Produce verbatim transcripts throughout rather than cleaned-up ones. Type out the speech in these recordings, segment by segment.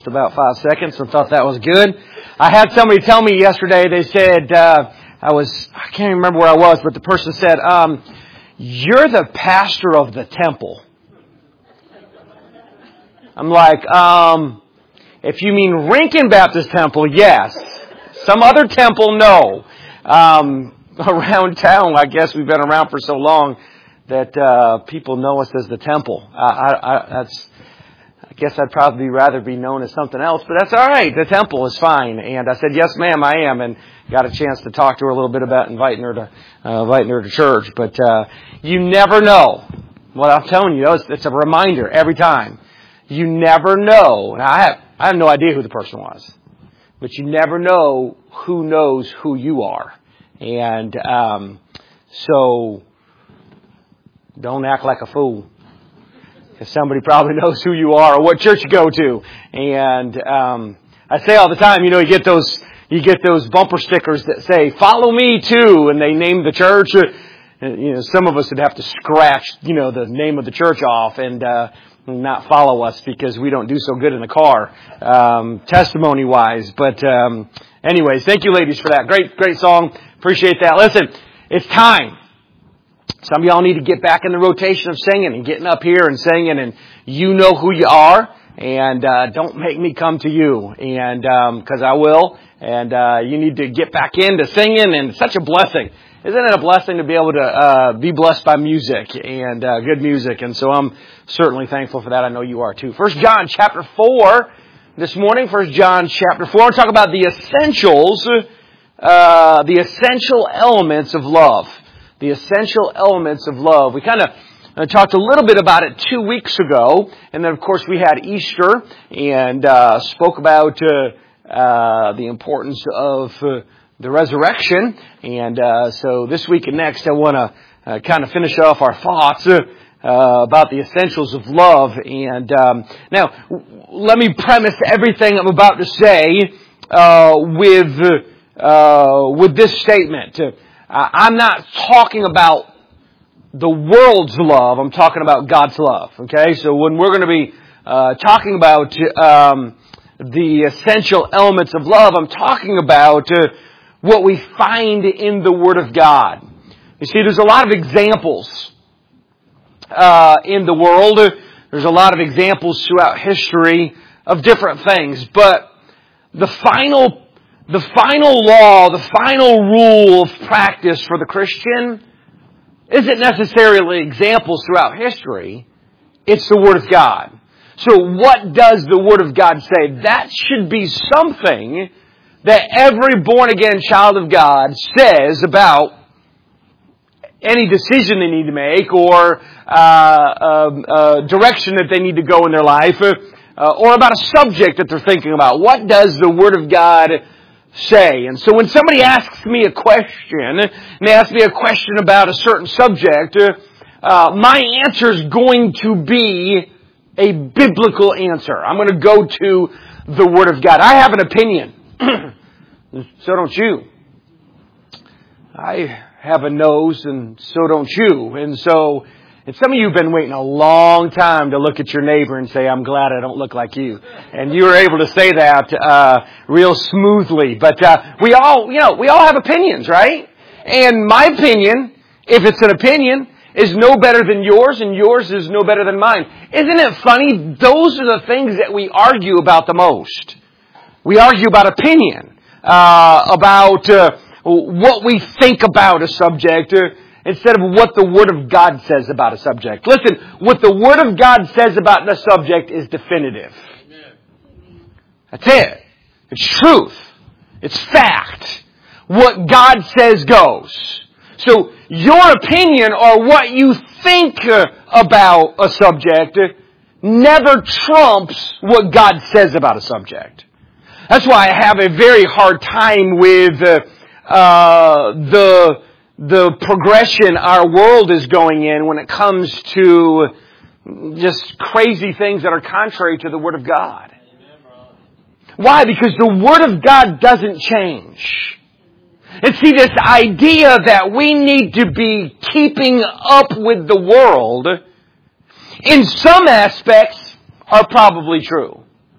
About five seconds, and thought that was good. I had somebody tell me yesterday, they said, uh, I was, I can't remember where I was, but the person said, um, you're the pastor of the temple. I'm like, um, if you mean Rankin Baptist Temple, yes. Some other temple, no. Um, around town, I guess we've been around for so long that, uh, people know us as the temple. I, I, I that's, I guess I'd probably rather be known as something else, but that's all right. The temple is fine. And I said, yes, ma'am, I am. And got a chance to talk to her a little bit about inviting her to, uh, inviting her to church. But, uh, you never know. What I'm telling you, it's, it's a reminder every time. You never know. And I have, I have no idea who the person was, but you never know who knows who you are. And, um, so don't act like a fool. Because somebody probably knows who you are or what church you go to. And um I say all the time, you know, you get those you get those bumper stickers that say, follow me too, and they name the church. And, you know, some of us would have to scratch, you know, the name of the church off and uh not follow us because we don't do so good in the car, um, testimony-wise. But um anyways, thank you ladies for that. Great, great song. Appreciate that. Listen, it's time. Some of y'all need to get back in the rotation of singing and getting up here and singing, and you know who you are, and uh don't make me come to you, and um because I will, and uh you need to get back into singing, and it's such a blessing. Isn't it a blessing to be able to uh be blessed by music and uh good music? And so I'm certainly thankful for that. I know you are too. First John chapter four this morning. First John chapter four. We'll talk about the essentials, uh the essential elements of love. The essential elements of love. We kind of uh, talked a little bit about it two weeks ago. And then, of course, we had Easter and uh spoke about uh, uh the importance of uh, the resurrection. And uh so this week and next, I want to uh, kind of finish off our thoughts uh, uh about the essentials of love. And um now, let me premise everything I'm about to say uh with, uh with this statement. Uh, I'm not talking about the world's love. I'm talking about God's love. Okay, so when we're going to be uh, talking about um, the essential elements of love, I'm talking about uh, what we find in the Word of God. You see, there's a lot of examples uh, in the world. There's a lot of examples throughout history of different things, but the final The final law, the final rule of practice for the Christian isn't necessarily examples throughout history. It's the Word of God. So what does the Word of God say? That should be something that every born-again child of God says about any decision they need to make or uh, uh, uh, direction that they need to go in their life uh, or about a subject that they're thinking about. What does the Word of God say? And so when somebody asks me a question, and they ask me a question about a certain subject, uh, my answer is going to be a biblical answer. I'm going to go to the Word of God. I have an opinion. So don't you. I have a nose, and so don't you. And so, and some of you have been waiting a long time to look at your neighbor and say, I'm glad I don't look like you. And you were able to say that uh real smoothly. But uh we all, you know, we all have opinions, right? And my opinion, if it's an opinion, is no better than yours, and yours is no better than mine. Isn't it funny? Those are the things that we argue about the most. We argue about opinion, uh about uh what we think about a subject, uh, instead of what the Word of God says about a subject. Listen, what the Word of God says about the subject is definitive. That's it. It's truth. It's fact. What God says goes. So your opinion or what you think about a subject never trumps what God says about a subject. That's why I have a very hard time with uh, uh, the... the progression our world is going in when it comes to just crazy things that are contrary to the Word of God. Why? Because the Word of God doesn't change. And see, this idea that we need to be keeping up with the world, in some aspects, are probably true.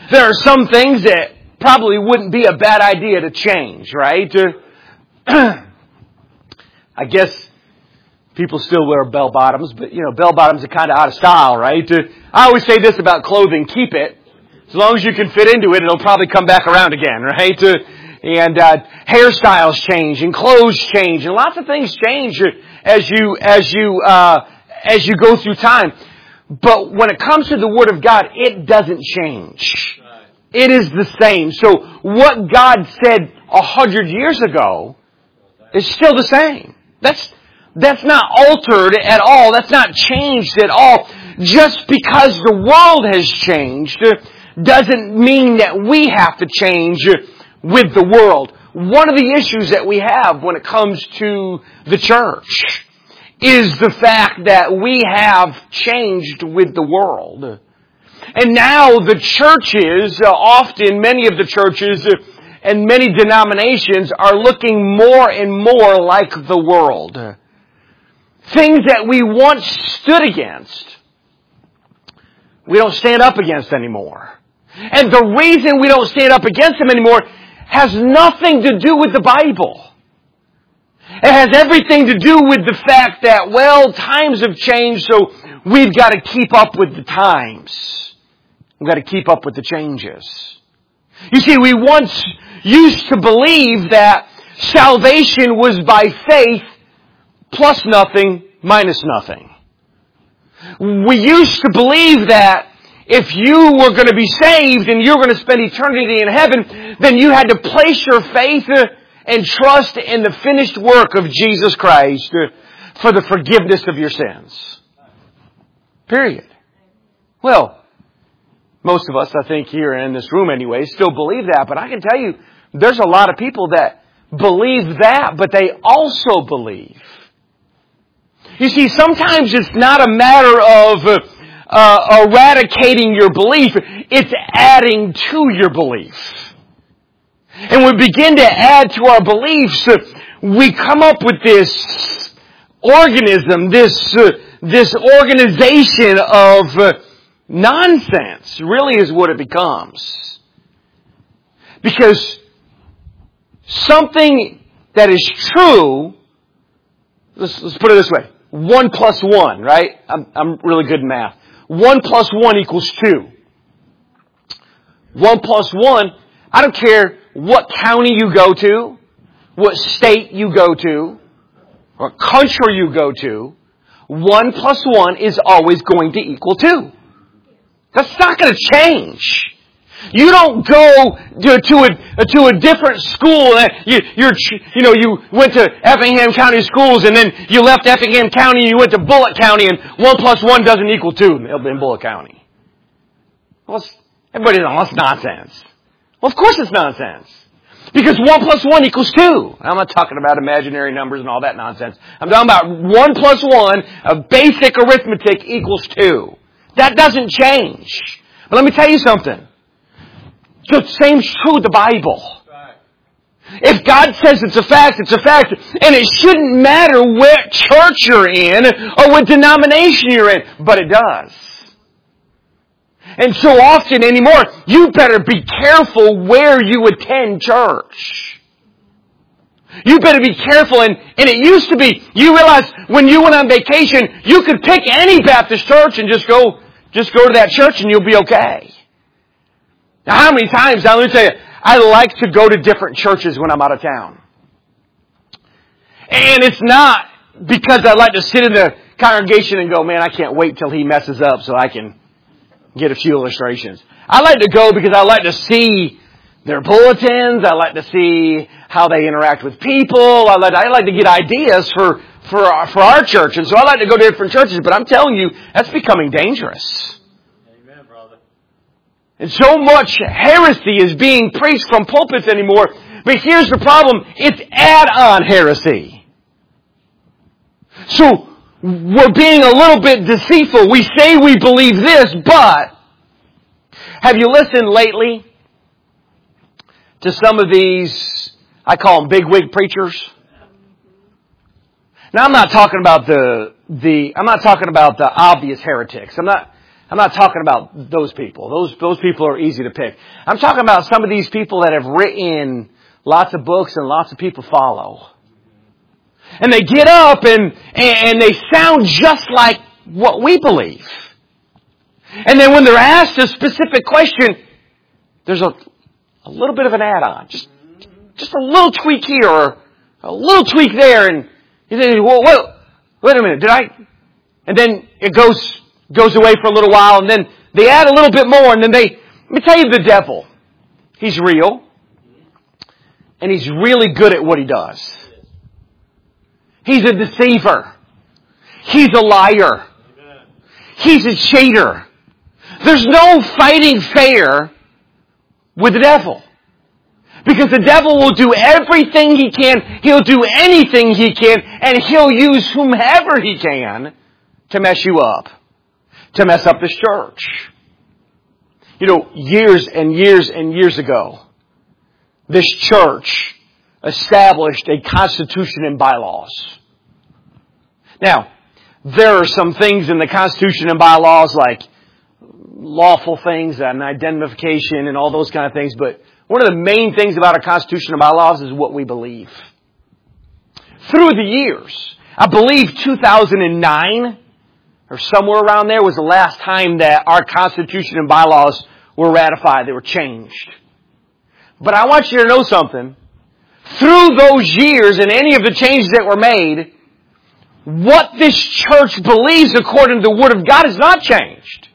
There are some things that probably wouldn't be a bad idea to change, right? I guess people still wear bell bottoms, but you know, bell bottoms are kind of out of style, right? I always say this about clothing: keep it. As long as you can fit into it, it'll probably come back around again, right? And uh, hairstyles change, and clothes change, and lots of things change as you as you uh, as you go through time. But when it comes to the Word of God, it doesn't change. It is the same. So what God said a hundred years ago is still the same. That's that's not altered at all. That's not changed at all. Just because the world has changed doesn't mean that we have to change with the world. One of the issues that we have when it comes to the church is the fact that we have changed with the world. And now the churches, uh, often many of the churches uh, and many denominations are looking more and more like the world. Things that we once stood against, we don't stand up against anymore. And the reason we don't stand up against them anymore has nothing to do with the Bible. It has everything to do with the fact that, well, times have changed, so we've got to keep up with the times. We've got to keep up with the changes. You see, we once used to believe that salvation was by faith plus nothing minus nothing. We used to believe that if you were going to be saved and you were going to spend eternity in heaven, then you had to place your faith and trust in the finished work of Jesus Christ for the forgiveness of your sins. Period. Well, most of us, I think, here in this room anyway, still believe that. But I can tell you, there's a lot of people that believe that, but they also believe. You see, sometimes it's not a matter of uh, uh, eradicating your belief. It's adding to your belief. And we begin to add to our beliefs. Uh, we come up with this organism, this uh, this organization of uh, nonsense, really is what it becomes. Because something that is true, let's, let's put it this way, one plus one, right? I'm, I'm really good in math. One plus one equals two. One plus one, I don't care what county you go to, what state you go to, or country you go to, one plus one is always going to equal two. That's not going to change. You don't go to, to a to a different school. You you're you know you went to Effingham County schools and then you left Effingham County and you went to Bullitt County and one plus one doesn't equal two in Bullitt County. Well, everybody knows that's nonsense. Well, of course it's nonsense. Because one plus one equals two. I'm not talking about imaginary numbers and all that nonsense. I'm talking about one plus one, a basic arithmetic equals two. That doesn't change. But let me tell you something. The same's true with the Bible. If God says it's a fact, it's a fact. And it shouldn't matter what church you're in or what denomination you're in. But it does. And so often anymore, you better be careful where you attend church. You better be careful. And, and it used to be, you realize when you went on vacation, you could pick any Baptist church and just go, just go to that church and you'll be okay. Now how many times, now let me tell you, I like to go to different churches when I'm out of town. And it's not because I like to sit in the congregation and go, man, I can't wait till he messes up so I can get a few illustrations. I like to go because I like to see their bulletins. I like to see how they interact with people. I like, I like to get ideas for, for, our, for our church. And so I like to go to different churches. But I'm telling you, that's becoming dangerous. Amen, brother. And so much heresy is being preached from pulpits anymore. But here's the problem. It's add-on heresy. So we're being a little bit deceitful. We say we believe this, but have you listened lately to some of these, I call them bigwig preachers? Now I'm not talking about the, the, I'm not talking about the obvious heretics. I'm not, I'm not talking about those people. Those, those people are easy to pick. I'm talking about some of these people that have written lots of books and lots of people follow. And they get up and, and they sound just like what we believe. And then when they're asked a specific question, there's a, a little bit of an add-on. Just, just a little tweak here or a little tweak there. And you say, well, wait, wait a minute, did I? And then it goes, goes away for a little while and then they add a little bit more and then they, let me tell you the devil. He's real. And he's really good at what he does. He's a deceiver. He's a liar. He's a cheater. There's no fighting fair with the devil. Because the devil will do everything he can. He'll do anything he can. And he'll use whomever he can to mess you up. To mess up this church. You know, years and years and years ago, this church established a constitution and bylaws. Now, there are some things in the constitution and bylaws like lawful things and identification and all those kind of things, but one of the main things about our constitution and bylaws is what we believe. Through the years, I believe two thousand nine or somewhere around there was the last time that our constitution and bylaws were ratified. They were changed. But I want you to know something. Through those years and any of the changes that were made, what this church believes according to the Word of God has not changed.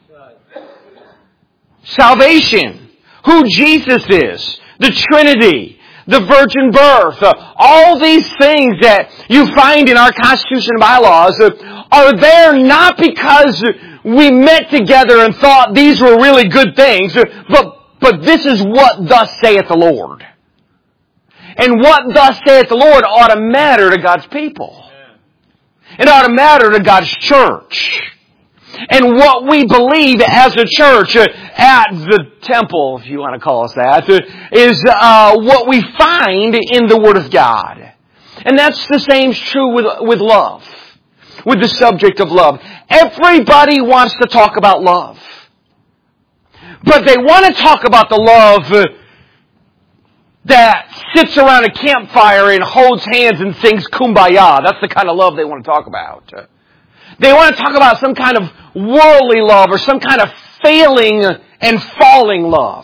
Salvation, who Jesus is, the Trinity, the virgin birth, uh, all these things that you find in our Constitution and bylaws uh, are there not because we met together and thought these were really good things, uh, but But this is what thus saith the Lord. And what thus saith the Lord ought to matter to God's people. It ought to matter to God's church. And what we believe as a church at the temple, if you want to call us that, is uh, what we find in the Word of God. And that's the same true with, with love. With the subject of love. Everybody wants to talk about love. But they want to talk about the love uh, that sits around a campfire and holds hands and sings Kumbaya. That's the kind of love they want to talk about. Uh, they want to talk about some kind of worldly love or some kind of failing and falling love.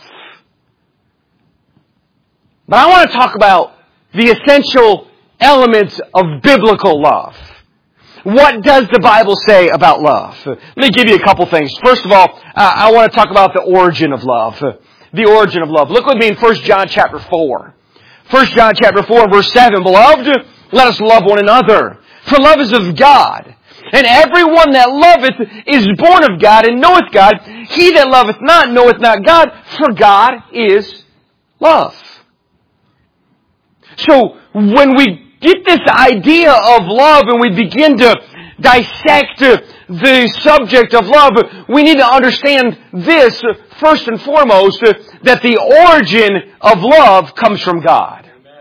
But I want to talk about the essential elements of biblical love. What does the Bible say about love? Let me give you a couple things. First of all, uh, I want to talk about the origin of love. The origin of love. Look with me in First John chapter four. First John chapter four, verse seven. Beloved, let us love one another. For love is of God. And everyone that loveth is born of God and knoweth God. He that loveth not knoweth not God, for God is love. So, when we get this idea of love and we begin to dissect the subject of love, we need to understand this, first and foremost, that the origin of love comes from God.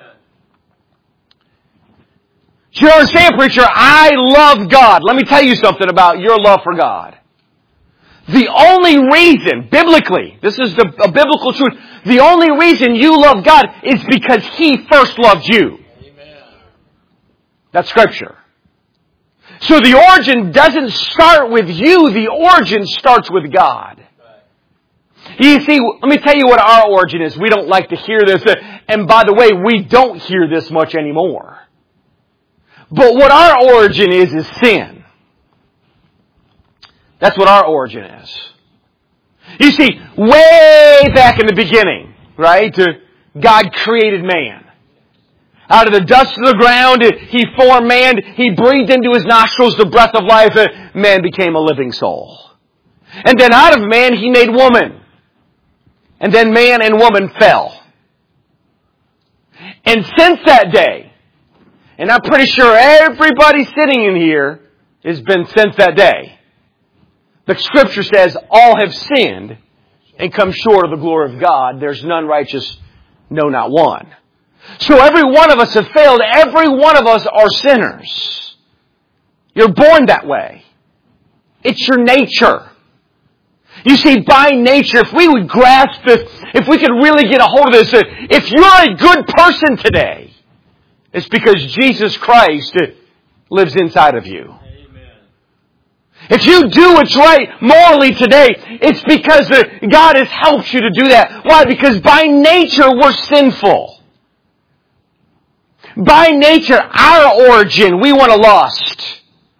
Do you understand, preacher? I love God. Let me tell you something about your love for God. The only reason, biblically, this is the, a biblical truth, the only reason you love God is because He first loved you. That's Scripture. So the origin doesn't start with you. The origin starts with God. You see, let me tell you what our origin is. We don't like to hear this. And by the way, we don't hear this much anymore. But what our origin is, is sin. That's what our origin is. You see, way back in the beginning, right, God created man. Out of the dust of the ground, He formed man. He breathed into his nostrils the breath of life. Man became a living soul. And then out of man, He made woman. And then man and woman fell. And since that day, and I'm pretty sure everybody sitting in here has been since that day, the Scripture says all have sinned and come short of the glory of God. There's none righteous, no, not one. So every one of us have failed. Every one of us are sinners. You're born that way. It's your nature. You see, by nature, if we would grasp this, if we could really get a hold of this, if you're a good person today, it's because Jesus Christ lives inside of you. If you do what's right morally today, it's because God has helped you to do that. Why? Because by nature we're sinful. By nature, our origin, we want to lust.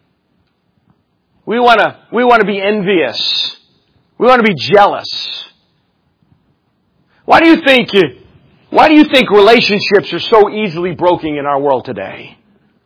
We want to, we want to be envious. We want to be jealous. Why do you think, why do you think relationships are so easily broken in our world today?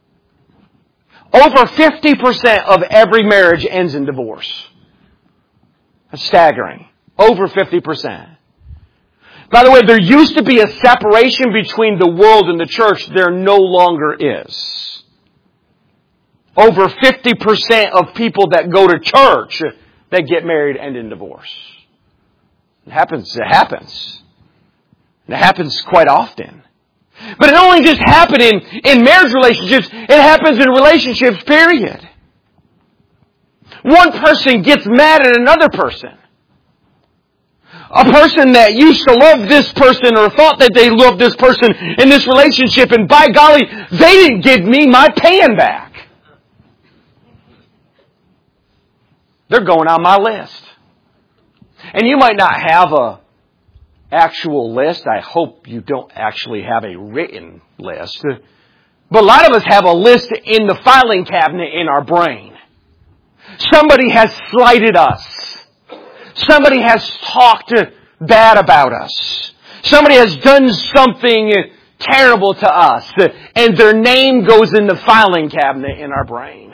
Over fifty percent of every marriage ends in divorce. That's staggering. Over fifty percent. By the way, there used to be a separation between the world and the church. There no longer is. Over fifty percent of people that go to church that get married end in divorce. It happens. It happens. It happens quite often. But it only just happens in, in marriage relationships. It happens in relationships, period. One person gets mad at another person. A person that used to love this person or thought that they loved this person in this relationship, and by golly, they didn't give me my pan back. They're going on my list. And you might not have a actual list. I hope you don't actually have a written list. But a lot of us have a list in the filing cabinet in our brain. Somebody has slighted us. Somebody has talked bad about us. Somebody has done something terrible to us. And their name goes in the filing cabinet in our brain.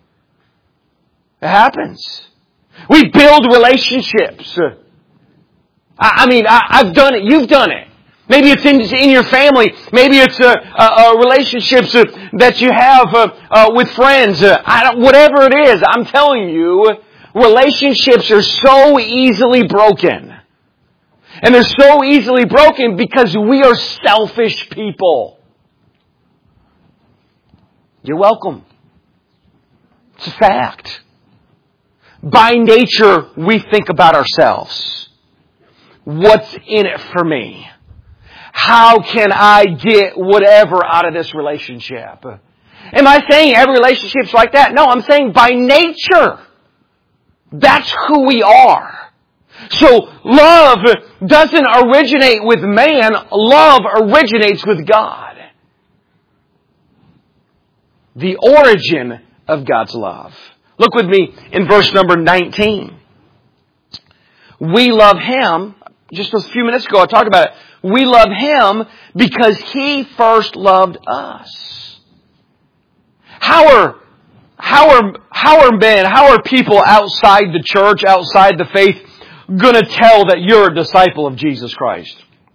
It happens. We build relationships. I mean, I, I've done it. You've done it. Maybe it's in, in your family. Maybe it's uh, uh, relationships uh, that you have uh, uh, with friends. Uh, I don't, whatever it is, I'm telling you, relationships are so easily broken. And they're so easily broken because we are selfish people. You're welcome. It's a fact. By nature, we think about ourselves. What's in it for me? How can I get whatever out of this relationship? Am I saying every relationship's like that? No, I'm saying by nature. That's who we are. So love doesn't originate with man. Love originates with God. The origin of God's love. Look with me in verse number nineteen. We love Him. Just a few minutes ago I talked about it. We love Him because He first loved us. How are, how are, how are men, how are people outside the church, outside the faith, going to tell that you're a disciple of Jesus Christ?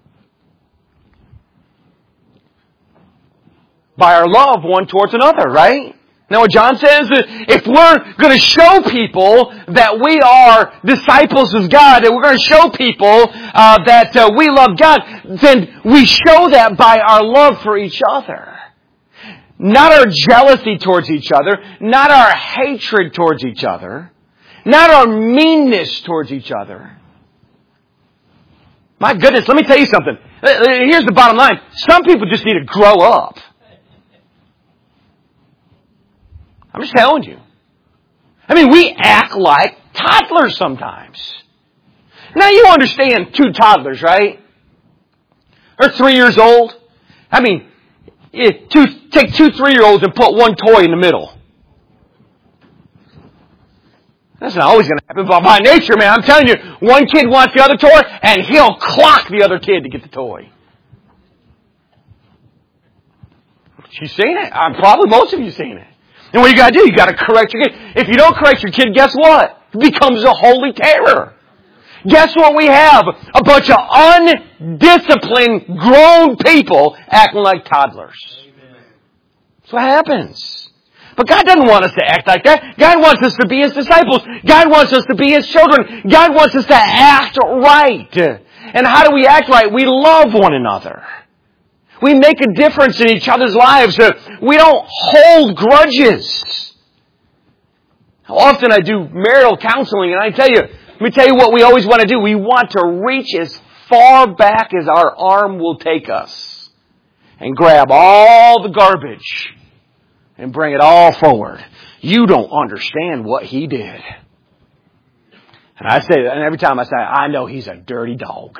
By our love one towards another, right? Now what John says, if we're going to show people that we are disciples of God, that we're going to show people uh, that uh, we love God, then we show that by our love for each other. Not our jealousy towards each other, not our hatred towards each other, not our meanness towards each other. My goodness, let me tell you something. Here's the bottom line. Some people just need to grow up. I'm just telling you. I mean, we act like toddlers sometimes. Now you understand two toddlers, right? They're three years old. I mean, it, two, take two three-year-olds and put one toy in the middle. That's not always going to happen, but by nature, man, I'm telling you, one kid wants the other toy, and he'll clock the other kid to get the toy. You've seen it. I'm, probably most of you have seen it. And what you got to do, you got to correct your kid. If you don't correct your kid, guess what? It becomes a holy terror. Guess what we have? A bunch of undisciplined, grown people acting like toddlers. Amen. That's what happens. But God doesn't want us to act like that. God wants us to be His disciples. God wants us to be His children. God wants us to act right. And how do we act right? We love one another. We make a difference in each other's lives. We don't hold grudges. How often I do marital counseling, and I tell you, me tell you what we always want to do. We want to reach as far back as our arm will take us and grab all the garbage and bring it all forward. You don't understand what he did. And I say, and every time I say, I know he's a dirty dog.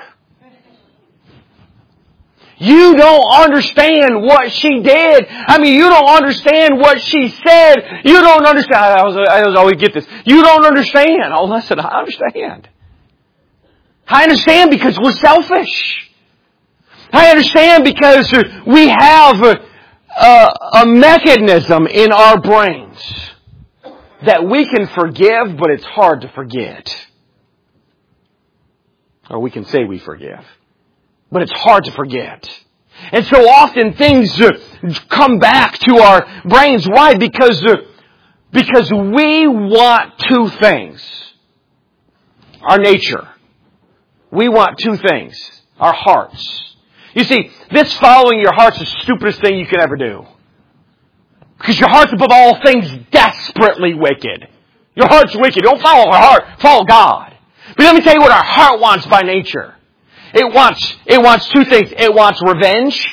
You don't understand what she did. I mean, you don't understand what she said. You don't understand. I, was, I was always get this. You don't understand. Oh, listen, I understand. I understand because we're selfish. I understand because we have a, a, a mechanism in our brains that we can forgive, but it's hard to forget. Or we can say we forgive. But it's hard to forget. And so often things uh, come back to our brains. Why? Because, uh, because we want two things. Our nature. We want two things. Our hearts. You see, this following your heart's the stupidest thing you can ever do. Because your heart's above all things desperately wicked. Your heart's wicked. Don't follow our heart. Follow God. But let me tell you what our heart wants by nature. It wants, it wants two things. It wants revenge.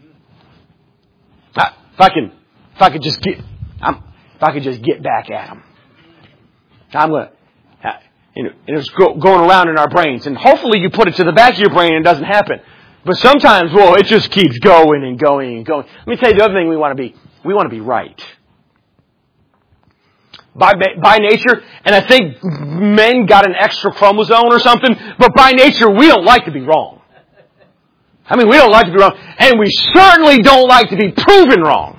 If I can, if I could just get, I'm, if I could just get back at them. I'm gonna, you know, it's going around in our brains. And hopefully you put it to the back of your brain and it doesn't happen. But sometimes, well, it just keeps going and going and going. Let me tell you the other thing we want to be. We want to be right. By, by nature, and I think men got an extra chromosome or something, but by nature, we don't like to be wrong. I mean, we don't like to be wrong, and we certainly don't like to be proven wrong.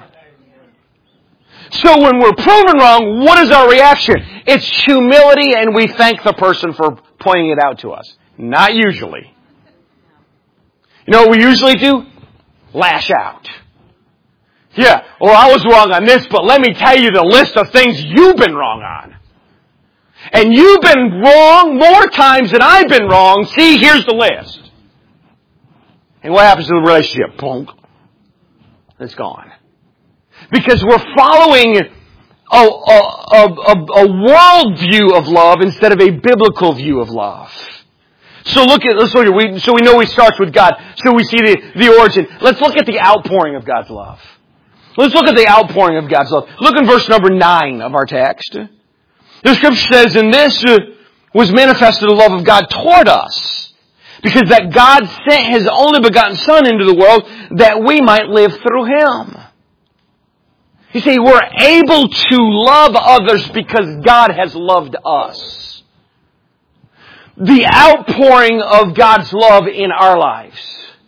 So when we're proven wrong, what is our reaction? It's humility, and we thank the person for pointing it out to us. Not usually. You know what we usually do? Lash out. Yeah, well, I was wrong on this, but let me tell you the list of things you've been wrong on. And you've been wrong more times than I've been wrong. See, here's the list. And what happens to the relationship? Boom. It's gone. Because we're following a, a, a, a, a world view of love instead of a biblical view of love. So look at, let's look at, we, so we know we start with God. So we see the, the origin. Let's look at the outpouring of God's love. Let's look at the outpouring of God's love. Look in verse number nine of our text. The scripture says, "And this uh, was manifested the love of God toward us, because that God sent His only begotten Son into the world that we might live through Him." You see, we're able to love others because God has loved us. The outpouring of God's love in our lives.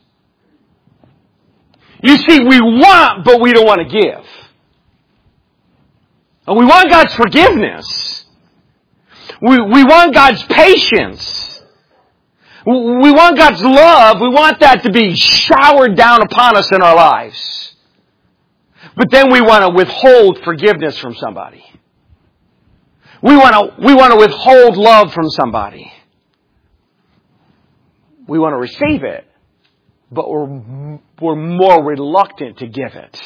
You see, we want, but we don't want to give. And we want God's forgiveness. We, we want God's patience. We want God's love. We want that to be showered down upon us in our lives. But then we want to withhold forgiveness from somebody. We want to, we want to withhold love from somebody. We want to receive it. But we're, we're more reluctant to give it.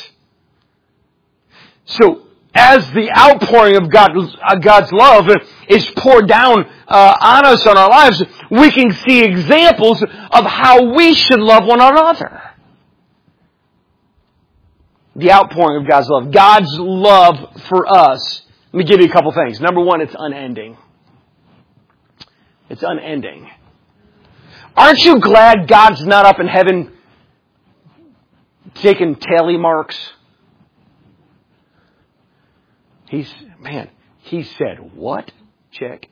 So, as the outpouring of God, uh, God's love is poured down uh, on us in our lives, we can see examples of how we should love one another. The outpouring of God's love. God's love for us. Let me give you a couple things. Number one, it's unending. It's unending. Aren't you glad God's not up in heaven taking tally marks? He's, man, he said, what? Check.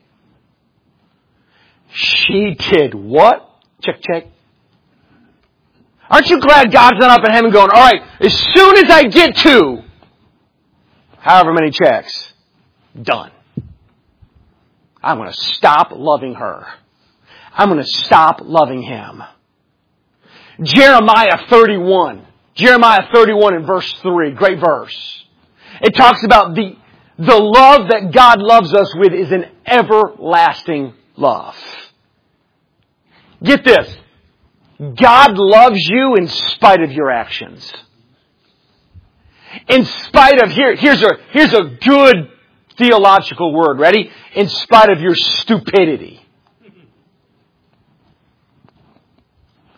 She did what? Check, check. Aren't you glad God's not up in heaven going, all right, as soon as I get to however many checks, done. I'm going to stop loving her. I'm going to stop loving him. Jeremiah thirty-one. Jeremiah thirty-one in verse three. Great verse. It talks about the, the love that God loves us with is an everlasting love. Get this. God loves you in spite of your actions. In spite of, here, here's a, here's a good theological word. Ready? In spite of your stupidity.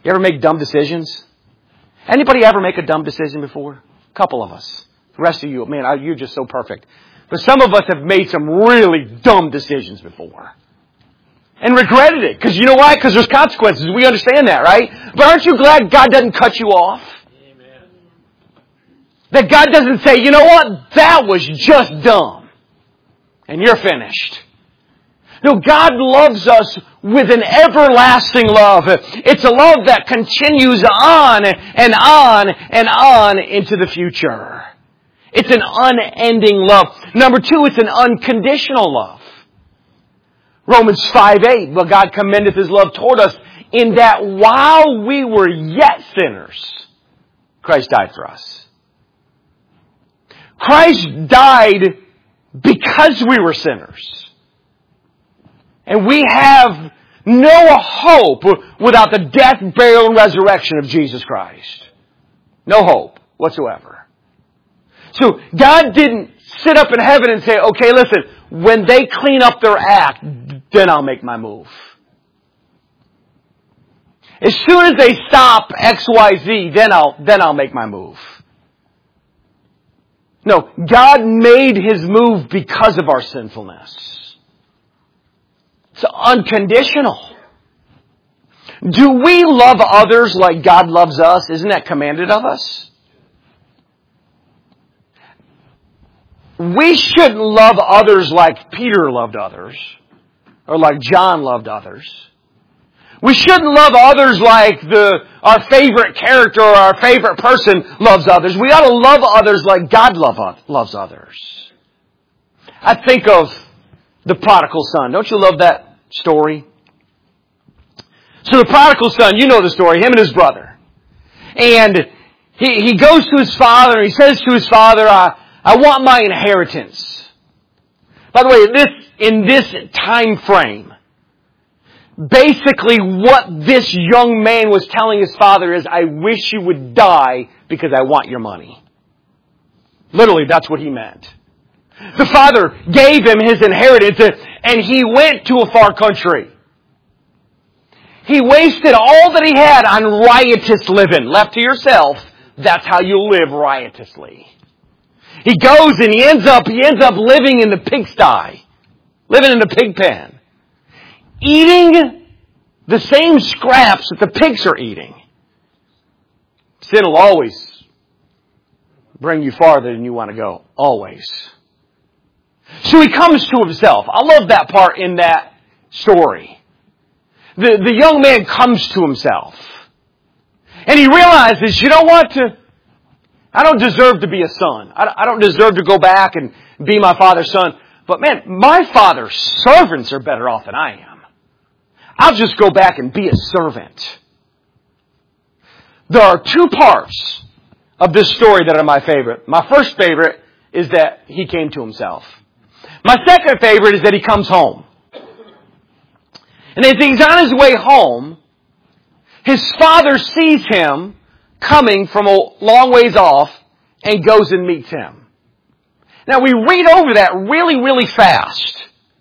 You ever make dumb decisions? Anybody ever make a dumb decision before? A couple of us. The rest of you, man, you're just so perfect. But some of us have made some really dumb decisions before. And regretted it. Because you know why? Because there's consequences. We understand that, right? But aren't you glad God doesn't cut you off? Amen. That God doesn't say, you know what? That was just dumb. And you're finished. No, God loves us with an everlasting love. It's a love that continues on and on and on into the future. It's an unending love. Number two, it's an unconditional love. Romans five eight, but God commendeth His love toward us in that while we were yet sinners, Christ died for us. Christ died because we were sinners. And we have no hope without the death, burial, and resurrection of Jesus Christ. No hope whatsoever. So God didn't sit up in heaven and say, okay, listen, when they clean up their act, then I'll make my move. As soon as they stop X Y Z, then I'll, then I'll make my move. No, God made His move because of our sinfulness. It's unconditional. Do we love others like God loves us? Isn't that commanded of us? We shouldn't love others like Peter loved others, or like John loved others. We shouldn't love others like the our favorite character or our favorite person loves others. We ought to love others like God love, loves others. I think of the prodigal son. Don't you love that story? So the prodigal son, you know the story, him and his brother. And he, he goes to his father and he says to his father, I, I want my inheritance. By the way, this in this time frame, basically what this young man was telling his father is, I wish you would die because I want your money. Literally, that's what he meant. The father gave him his inheritance and he went to a far country. He wasted all that he had on riotous living. Left to yourself, that's how you live riotously. He goes and he ends up, he ends up living in the pigsty. Living in the pig pen. Eating the same scraps that the pigs are eating. Sin will always bring you farther than you want to go. Always. So he comes to himself. I love that part in that story. The, the young man comes to himself. And he realizes, you know what? I don't deserve to be a son. I don't deserve to go back and be my father's son. But man, my father's servants are better off than I am. I'll just go back and be a servant. There are two parts of this story that are my favorite. My first favorite is that he came to himself. My second favorite is that he comes home. And as he's on his way home, his father sees him coming from a long ways off and goes and meets him. Now we read over that really, really fast.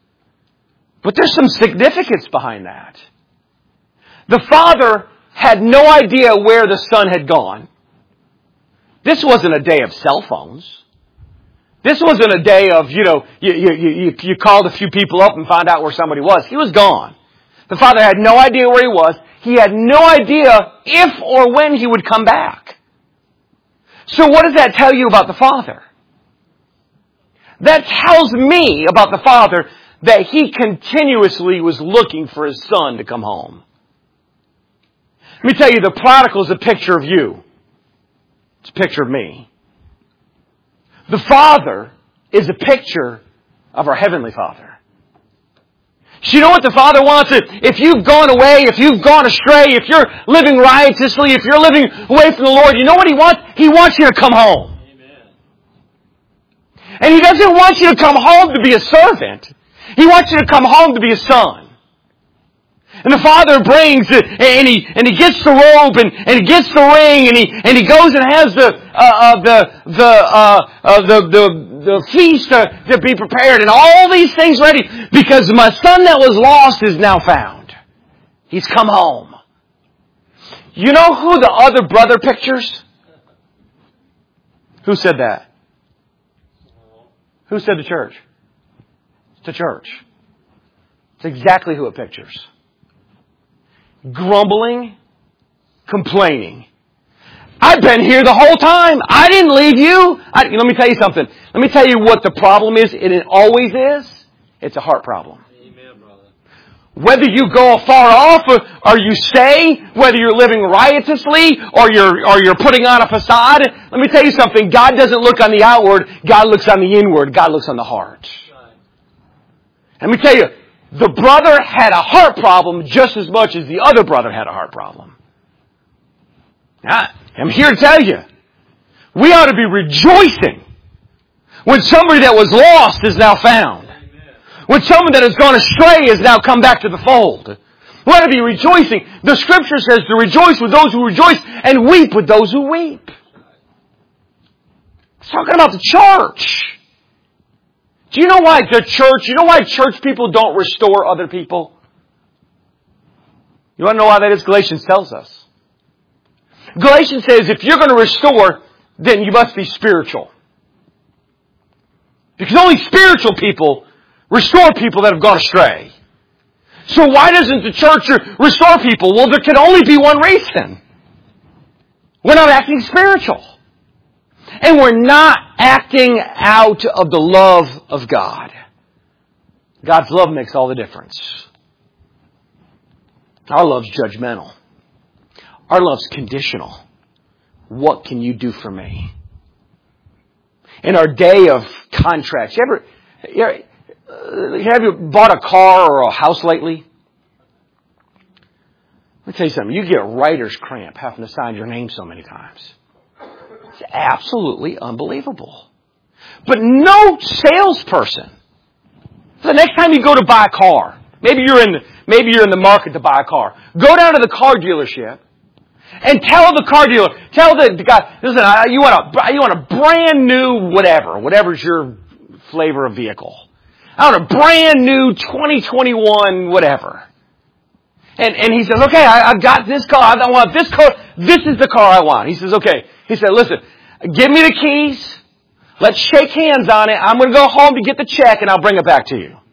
But there's some significance behind that. The father had no idea where the son had gone. This wasn't a day of cell phones. This wasn't a day of, you know, you, you, you, you called a few people up and found out where somebody was. He was gone. The father had no idea where he was. He had no idea if or when he would come back. So what does that tell you about the father? That tells me about the father that he continuously was looking for his son to come home. Let me tell you, the prodigal is a picture of you. It's a picture of me. The Father is a picture of our Heavenly Father. So you know what the Father wants? If you've gone away, if you've gone astray, if you're living riotously, if you're living away from the Lord, you know what He wants? He wants you to come home. Amen. And He doesn't want you to come home to be a servant. He wants you to come home to be a son. And the father brings it, and he and he gets the robe, and, and he gets the ring, and he and he goes and has the uh, uh, the the uh, uh, the the the feast to, to be prepared, and all these things ready, because my son that was lost is now found. He's come home. You know who the other brother pictures? Who said that? Who said the church? It's the church. It's exactly who it pictures. Grumbling, complaining. I've been here the whole time. I didn't leave you. I, let me tell you something. Let me tell you what the problem is, and it always is. It's a heart problem. Amen, brother. Whether you go far off or, or you stay, whether you're living riotously or you're, or you're putting on a facade, let me tell you something. God doesn't look on the outward. God looks on the inward. God looks on the heart. Right. Let me tell you, the brother had a heart problem just as much as the other brother had a heart problem. Now, I'm here to tell you, we ought to be rejoicing when somebody that was lost is now found. When someone that has gone astray has now come back to the fold. We ought to be rejoicing. The Scripture says to rejoice with those who rejoice and weep with those who weep. It's talking about the church. Do you know why the church, you know why church people don't restore other people? You want to know why that is? Galatians tells us. Galatians says if you're going to restore, then you must be spiritual. Because only spiritual people restore people that have gone astray. So why doesn't the church restore people? Well, there can only be one reason. We're not acting spiritual. And we're not acting out of the love of God. God's love makes all the difference. Our love's judgmental. Our love's conditional. What can you do for me? In our day of contracts, you ever, you ever, have you bought a car or a house lately? Let me tell you something. You get writer's cramp having to sign your name so many times. It's absolutely unbelievable. But no salesperson, the next time you go to buy a car, maybe you're in, maybe you're in the market to buy a car, go down to the car dealership and tell the car dealer, tell the, the guy, listen, you want a, you want a brand new whatever, whatever's your flavor of vehicle. I want a brand new twenty twenty-one whatever. And, and he says, okay, I, I've got this car. I want this car. This is the car I want. He says, okay. He said, listen, give me the keys. Let's shake hands on it. I'm going to go home to get the check and I'll bring it back to you.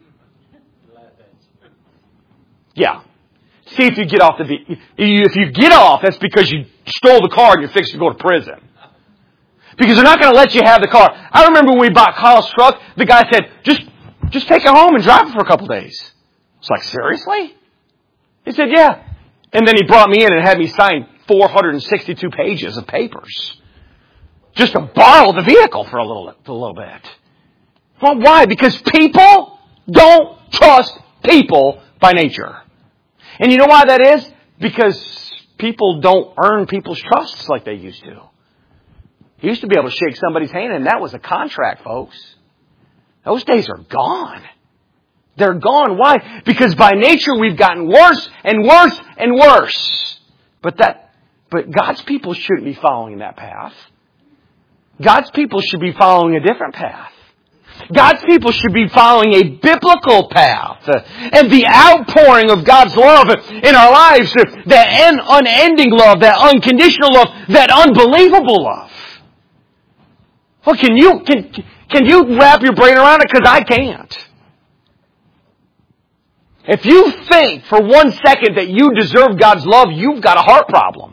Yeah. See if you get off the, if you get off, that's because you stole the car and you're fixing to go to prison. Because they're not going to let you have the car. I remember when we bought Kyle's truck, the guy said, just, just take it home and drive it for a couple days. It's like, seriously? He said, yeah. And then he brought me in and had me sign four hundred sixty-two pages of papers. Just to borrow the vehicle for a little, for a little bit. Well, why? Because people don't trust people by nature. And you know why that is? Because people don't earn people's trusts like they used to. You used to be able to shake somebody's hand and that was a contract, folks. Those days are gone. They're gone. Why? Because by nature we've gotten worse and worse and worse. But that, but God's people shouldn't be following that path. God's people should be following a different path. God's people should be following a biblical path. And the outpouring of God's love in our lives, that unending love, that unconditional love, that unbelievable love. Well, can you, can, can you wrap your brain around it? Because I can't. If you think for one second that you deserve God's love, you've got a heart problem.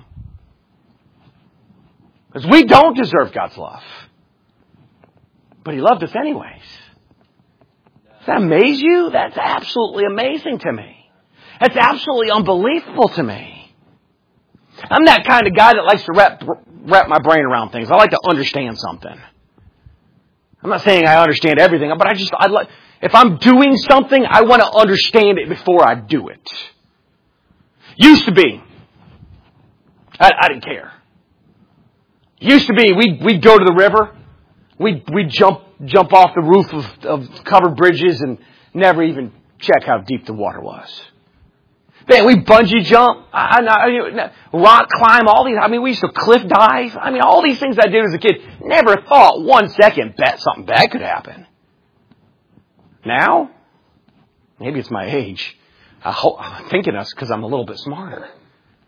Because we don't deserve God's love. But He loved us anyways. Does that amaze you? That's absolutely amazing to me. That's absolutely unbelievable to me. I'm that kind of guy that likes to wrap, wrap my brain around things. I like to understand something. I'm not saying I understand everything, but I just, I like, if I'm doing something, I want to understand it before I do it. Used to be, I, I didn't care. Used to be, we'd, we'd go to the river, we'd, we'd jump, jump off the roof of, of covered bridges and never even check how deep the water was. Man, we bungee jump, I, I, rock climb, all these, I mean, we used to cliff dive. I mean, all these things I did as a kid, never thought one second bet something bad could happen. Now, maybe it's my age. I hope, I'm thinking that's because I'm a little bit smarter.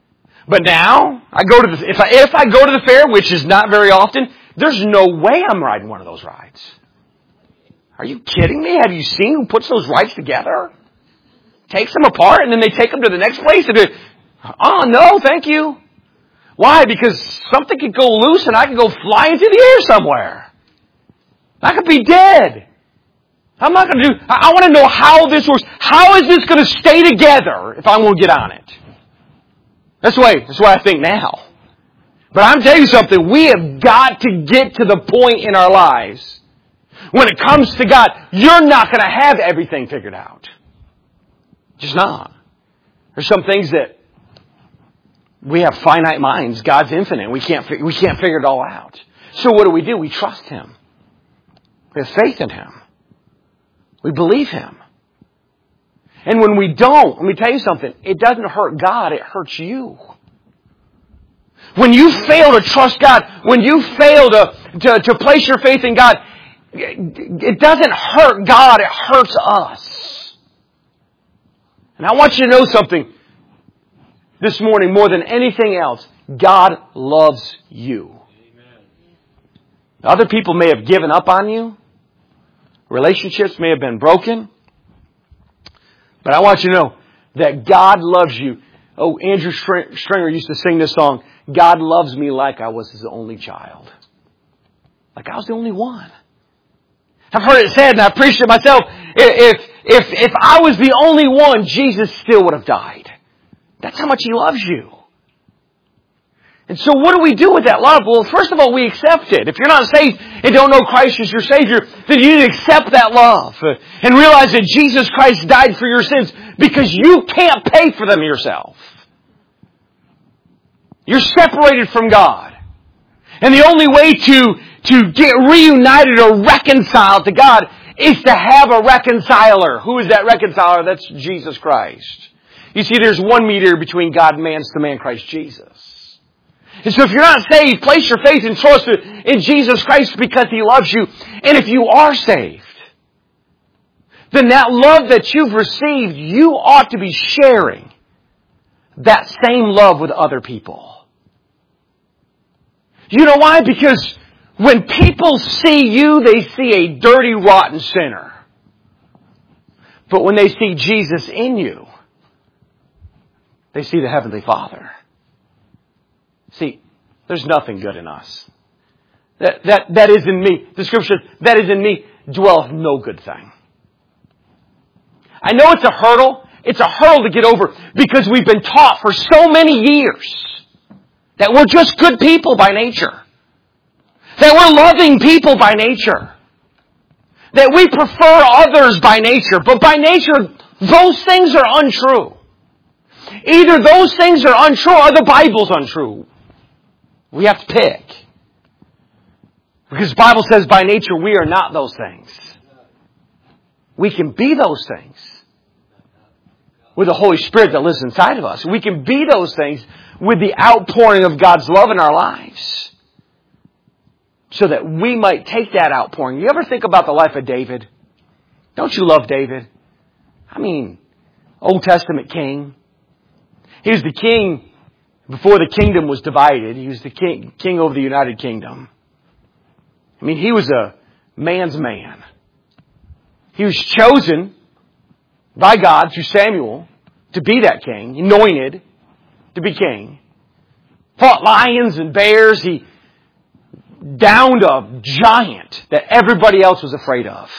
But now, I go to the, if I, if I go to the fair, which is not very often, there's no way I'm riding one of those rides. Are you kidding me? Have you seen who puts those rides together? Takes them apart and then they take them to the next place and they, oh no, thank you. Why? Because something could go loose and I could go fly into the air somewhere. I could be dead. I'm not going to do, I, I want to know how this works. How is this going to stay together if I won't get on it? That's the way, that's the way I think now. But I'm telling you something, we have got to get to the point in our lives when it comes to God, you're not going to have everything figured out. Just not. There's some things that we have finite minds. God's infinite. We can't, we can't figure it all out. So what do we do? We trust Him. We have faith in Him. We believe Him. And when we don't, let me tell you something, it doesn't hurt God, it hurts you. When you fail to trust God, when you fail to, to, to place your faith in God, it doesn't hurt God, it hurts us. And I want you to know something this morning more than anything else. God loves you. Other people may have given up on you. Relationships may have been broken. But I want you to know that God loves you. Oh, Andrew Stringer used to sing this song, God loves me like I was His only child. Like I was the only one. I've heard it said, and I preached it myself, if, if, if I was the only one, Jesus still would have died. That's how much He loves you. And so what do we do with that love? Well, first of all, we accept it. If you're not saved and don't know Christ as your Savior, then you need to accept that love and realize that Jesus Christ died for your sins because you can't pay for them yourself. You're separated from God. And the only way to, to get reunited or reconciled to God is to have a reconciler. Who is that reconciler? That's Jesus Christ. You see, there's one mediator between God and man, it's the man Christ Jesus. And so if you're not saved, place your faith and trust in Jesus Christ because He loves you. And if you are saved, then that love that you've received, you ought to be sharing that same love with other people. You know why? Because when people see you, they see a dirty, rotten sinner. But when they see Jesus in you, they see the Heavenly Father. See, there's nothing good in us. That, that, that is in me. The Scripture says, that is in me dwelleth no good thing. I know it's a hurdle. It's a hurdle to get over because we've been taught for so many years that we're just good people by nature. That we're loving people by nature. That we prefer others by nature. But by nature, those things are untrue. Either those things are untrue or the Bible's untrue. We have to pick. Because the Bible says by nature we are not those things. We can be those things with the Holy Spirit that lives inside of us. We can be those things with the outpouring of God's love in our lives. So that we might take that outpouring. You ever think about the life of David? Don't you love David? I mean, Old Testament king. He was the king before the kingdom was divided. He was the king, king over the United Kingdom. I mean, he was a man's man. He was chosen by God through Samuel to be that king, anointed to be king. Fought lions and bears. He downed a giant that everybody else was afraid of.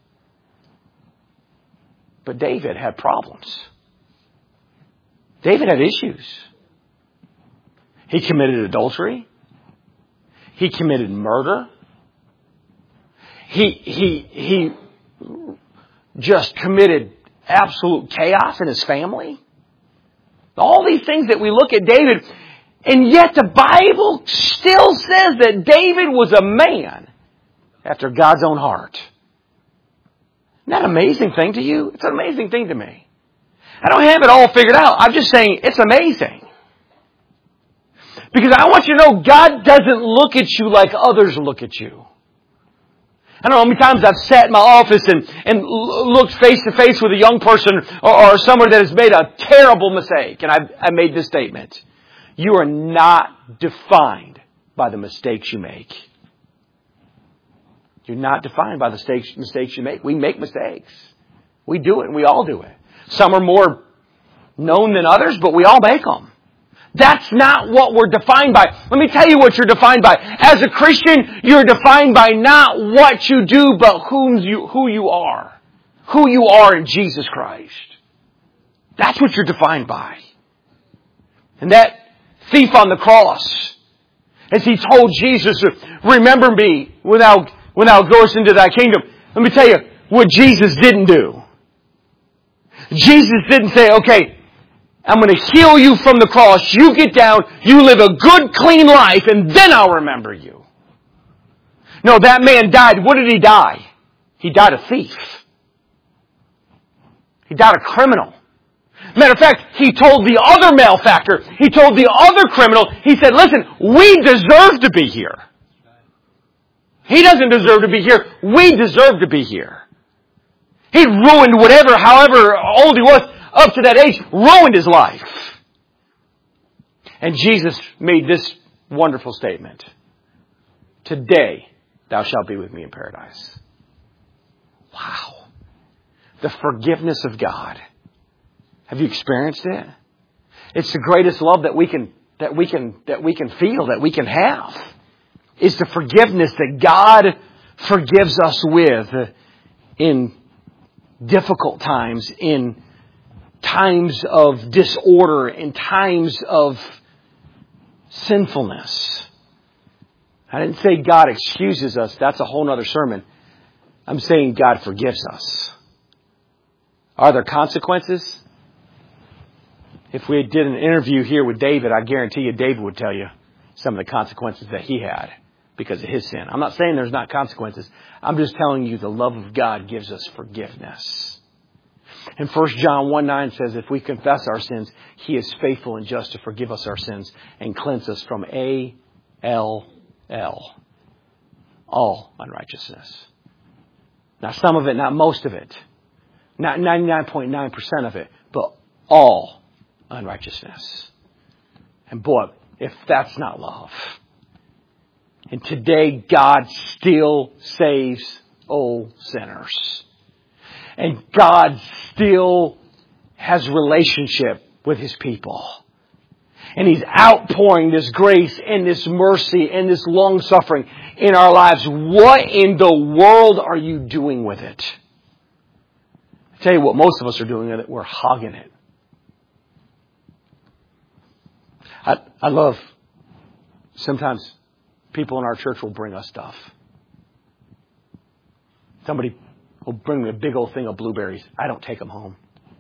But David had problems. David had issues. He committed adultery. He committed murder. He, he, he just committed absolute chaos in his family. All these things that we look at David, and yet the Bible still says that David was a man after God's own heart. Isn't that an amazing thing to you? It's an amazing thing to me. I don't have it all figured out. I'm just saying it's amazing. Because I want you to know God doesn't look at you like others look at you. I don't know how many times I've sat in my office and, and looked face to face with a young person or, or someone that has made a terrible mistake. And I've, I made this statement. You are not defined by the mistakes you make. You're not defined by the mistakes, mistakes you make. We make mistakes. We do it, and we all do it. Some are more known than others, but we all make them. That's not what we're defined by. Let me tell you what you're defined by. As a Christian, you're defined by not what you do, but whom you, who you are. Who you are in Jesus Christ. That's what you're defined by. And that thief on the cross, as he told Jesus, remember me when thou, when thou goest into thy kingdom. Let me tell you what Jesus didn't do. Jesus didn't say, okay, I'm going to heal you from the cross. You get down, you live a good, clean life, and then I'll remember you. No, that man died. What did he die? He died a thief. He died a criminal. Matter of fact, he told the other malefactor, he told the other criminal, he said, listen, we deserve to be here. He doesn't deserve to be here. We deserve to be here. He'd ruined whatever, however old he was, up to that age, ruined his life. And Jesus made this wonderful statement. Today, thou shalt be with me in paradise. Wow. The forgiveness of God. Have you experienced it? It's the greatest love that we can, that we can, that we can feel, that we can have. It's the forgiveness that God forgives us with in difficult times, in times of disorder, in times of sinfulness. I didn't say God excuses us. That's a whole other sermon. I'm saying God forgives us. Are there consequences? If we did an interview here with David, I guarantee you David would tell you some of the consequences that he had because of his sin. I'm not saying there's not consequences. I'm just telling you the love of God gives us forgiveness. And First John one nine says, if we confess our sins, He is faithful and just to forgive us our sins and cleanse us from A L L, all unrighteousness. Now, some of it, not most of it. Not ninety-nine point nine percent of it, but all unrighteousness. And boy, if that's not love. And today, God still saves old sinners. And God still has relationship with His people. And He's outpouring this grace and this mercy and this long suffering in our lives. What in the world are you doing with it? I tell you what most of us are doing with it. We're hogging it. I, I love, sometimes people in our church will bring us stuff. Somebody will bring me a big old thing of blueberries. I don't take them home.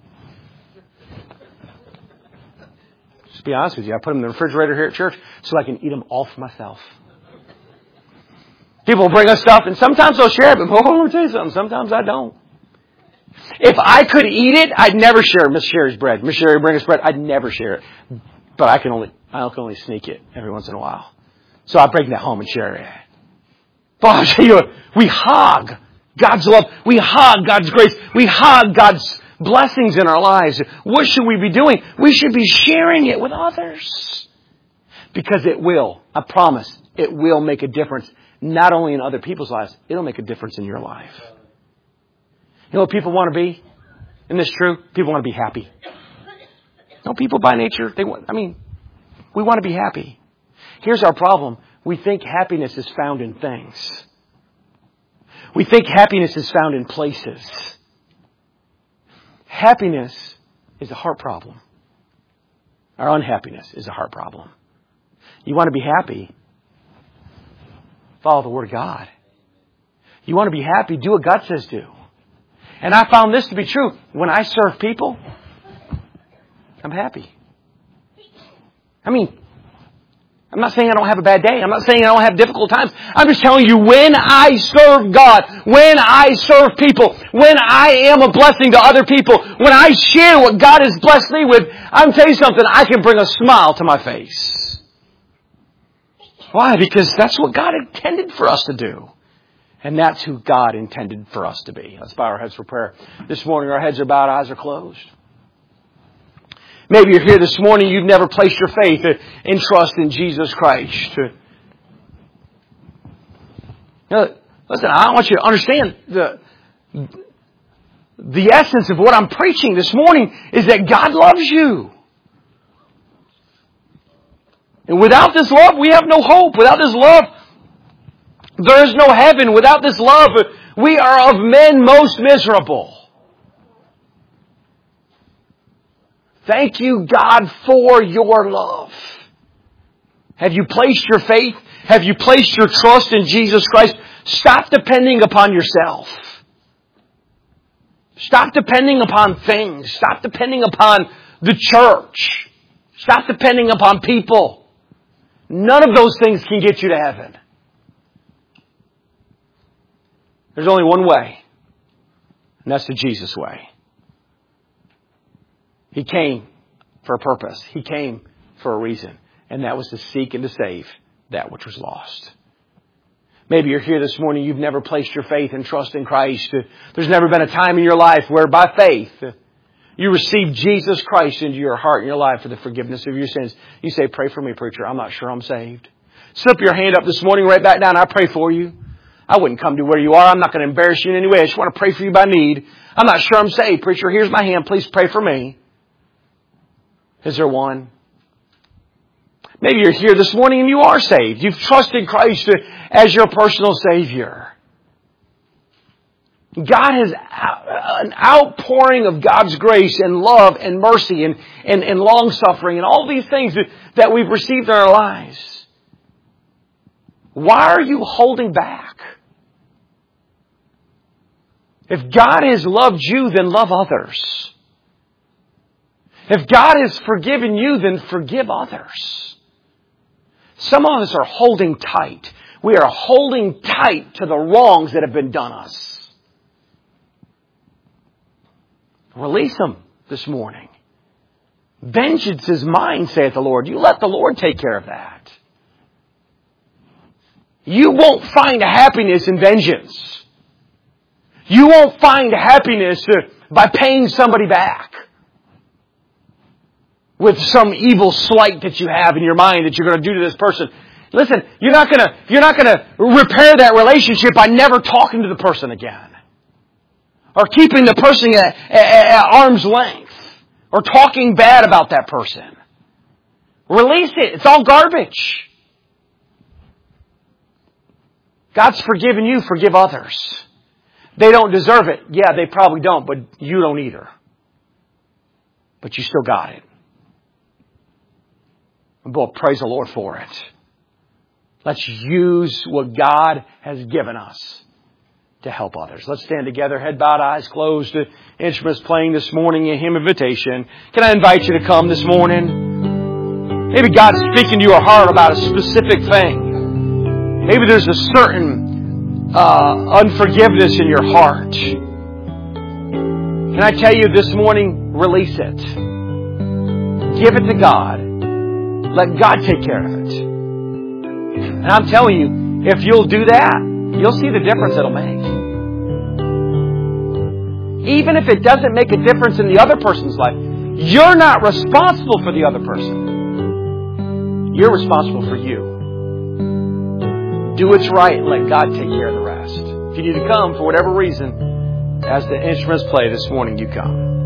Just be honest with you. I put them in the refrigerator here at church so I can eat them all for myself. People will bring us stuff, and sometimes they'll share it, but oh, let me tell you something. Sometimes I don't. If I could eat it, I'd never share Miss Sherry's bread. Miss Sherry bring us bread. I'd never share it. But I can only, I can only sneak it every once in a while. So I bring that home and share it. But I'll tell you what, we hog God's love. We hog God's grace. We hog God's blessings in our lives. What should we be doing? We should be sharing it with others. Because it will, I promise, it will make a difference. Not only in other people's lives, it'll make a difference in your life. You know what people want to be? Isn't this true? People want to be happy. No, people by nature, they want, I mean, we want to be happy. Here's our problem. We think happiness is found in things. We think happiness is found in places. Happiness is a heart problem. Our unhappiness is a heart problem. You want to be happy? Follow the Word of God. You want to be happy? Do what God says do. And I found this to be true. When I serve people, I'm happy. I mean, I'm not saying I don't have a bad day. I'm not saying I don't have difficult times. I'm just telling you, when I serve God, when I serve people, when I am a blessing to other people, when I share what God has blessed me with, I'm telling you something, I can bring a smile to my face. Why? Because that's what God intended for us to do. And that's who God intended for us to be. Let's bow our heads for prayer. This morning our heads are bowed, eyes are closed. Maybe you're here this morning, you've never placed your faith and trust in Jesus Christ. Now, listen, I want you to understand the, the essence of what I'm preaching this morning is that God loves you. And without this love, we have no hope. Without this love, there is no heaven. Without this love, we are of men most miserable. Thank you, God, for your love. Have you placed your faith? Have you placed your trust in Jesus Christ? Stop depending upon yourself. Stop depending upon things. Stop depending upon the church. Stop depending upon people. None of those things can get you to heaven. There's only one way, and that's the Jesus way. He came for a purpose. He came for a reason, and that was to seek and to save that which was lost. Maybe you're here this morning, you've never placed your faith and trust in Christ. There's never been a time in your life where by faith you received Jesus Christ into your heart and your life for the forgiveness of your sins. You say, pray for me, preacher. I'm not sure I'm saved. Slip your hand up this morning, right back down. I pray for you. I wouldn't come to where you are. I'm not going to embarrass you in any way. I just want to pray for you by need. I'm not sure I'm saved, preacher. Here's my hand. Please pray for me. Is there one? Maybe you're here this morning and you are saved. You've trusted Christ as your personal Savior. God has an outpouring of God's grace and love and mercy and, and, and long-suffering and all these things that, that we've received in our lives. Why are you holding back? If God has loved you, then love others. If God has forgiven you, then forgive others. Some of us are holding tight. We are holding tight to the wrongs that have been done us. Release them this morning. Vengeance is mine, saith the Lord. You let the Lord take care of that. You won't find happiness in vengeance. You won't find happiness by paying somebody back with some evil slight that you have in your mind that you're going to do to this person. Listen, you're not going to, you're not going to repair that relationship by never talking to the person again. Or keeping the person at, at, at arm's length. Or talking bad about that person. Release it. It's all garbage. God's forgiven you. Forgive others. They don't deserve it. Yeah, they probably don't, but you don't either. But you still got it. And boy, praise the Lord for it. Let's use what God has given us to help others. Let's stand together, head bowed, eyes closed, instruments playing this morning, a hymn invitation. Can I invite you to come this morning? Maybe God's speaking to your heart about a specific thing. Maybe there's a certain uh, unforgiveness in your heart. Can I tell you this morning, release it. Give it to God. Let God take care of it. And I'm telling you, if you'll do that, you'll see the difference it'll make. Even if it doesn't make a difference in the other person's life, you're not responsible for the other person. You're responsible for you. Do what's right and let God take care of the rest. If you need to come for whatever reason, as the instruments play this morning, you come.